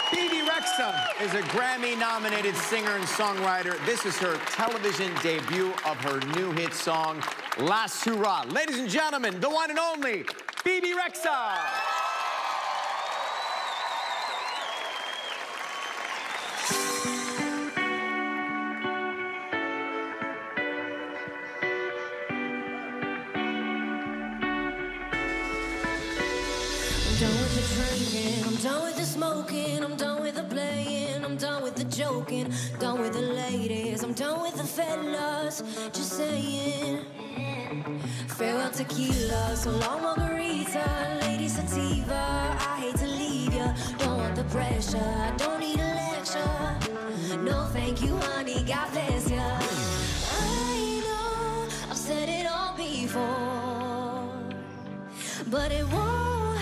Bebe Rexha is a Grammy-nominated singer and songwriter. This is her television debut of her new hit song, Last Hurrah. Ladies and gentlemen, the one and only Bebe Rexha. I'm done with the drinking, I'm done with the smoking, I'm done with the playing, I'm done with the joking, done with the ladies, I'm done with the fellas, just saying. Farewell tequila, so long margarita, lady sativa, I hate to leave ya, don't want the pressure, I don't need a lecture, no thank you honey, God bless ya. I know, I've said it all before, but it won't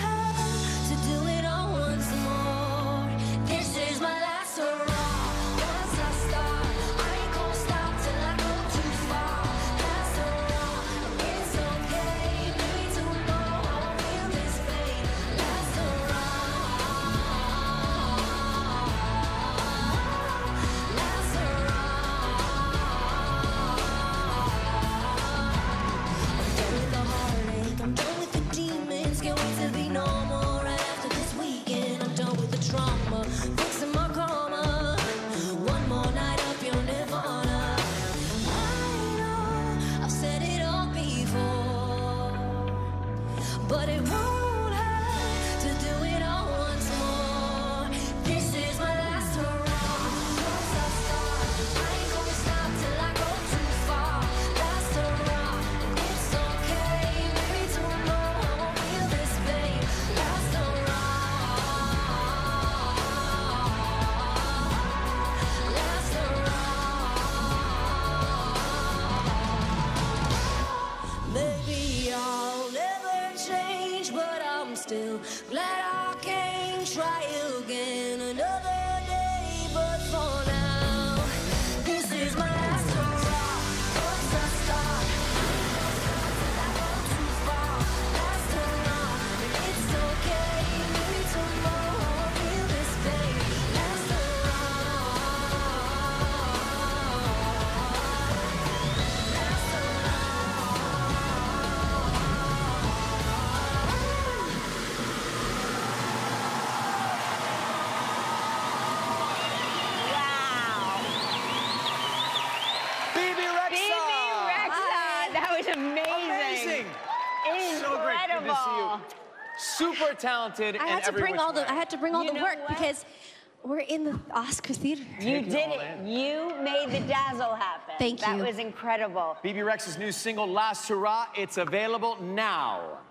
but it won't hurt to do it all once more. This is my last hurrah. Once I start, I ain't gonna stop till I go too far. Last hurrah, it's okay. Maybe tomorrow I won't feel this pain. Last hurrah, last hurrah. Maybe I'll never change, but I'm still glad I can try again another day. But for now, this is my last hurrah. Once I start, I go too far. Last hurrah, and it's okay. Maybe tomorrow I'll feel this pain. Last Bebe Rexha. That was Amazing. amazing. So great. Good to see you. Incredible. Super talented. I had to bring all the You know work what? because we're in the Oscar theater. You Take it did all it. in. You made the dazzle happen. Thank That you. was incredible. Bebe Rexha's new single, Last Hurrah. It's available now.